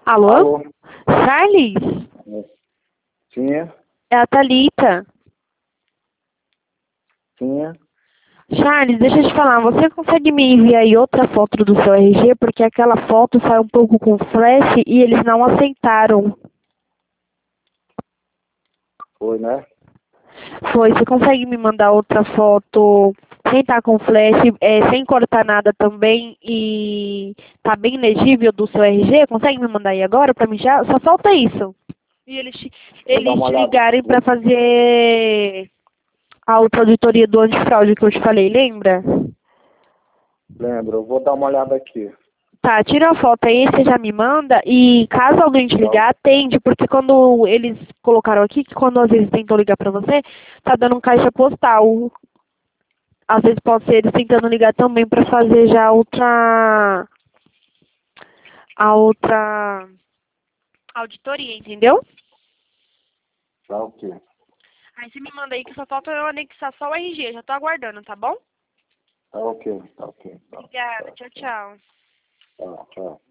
Alô? Alô? Charles? Sim, É a Thalita. sim. Charles, deixa eu te falar, você consegue me enviar aí outra foto do seu RG? Porque aquela foto sai um pouco com flash e eles não aceitaram. Foi, né? Foi, você consegue me mandar outra foto sem estar com flash, sem cortar nada também e tá bem legível do seu RG? Consegue me mandar aí agora pra mim já? Só falta isso. E Vou dar eles uma te olhada. ligarem pra fazer a outra auditoria do antifraude que eu te falei, lembra? Lembro, eu vou dar uma olhada aqui. Tá, tira a foto aí, você já me manda e caso alguém te Tá, ligar, atende, porque quando eles colocaram aqui, que quando às vezes tentam ligar pra você, tá dando um caixa postal. Às vezes pode ser eles tentando ligar também pra fazer já a outra auditoria, entendeu? tá ok. Aí você me manda aí que só falta eu anexar só o RG, já tô aguardando, tá bom? Tá ok, tá ok. Tá, Obrigada, tá, tchau, tchau. tá, tchau.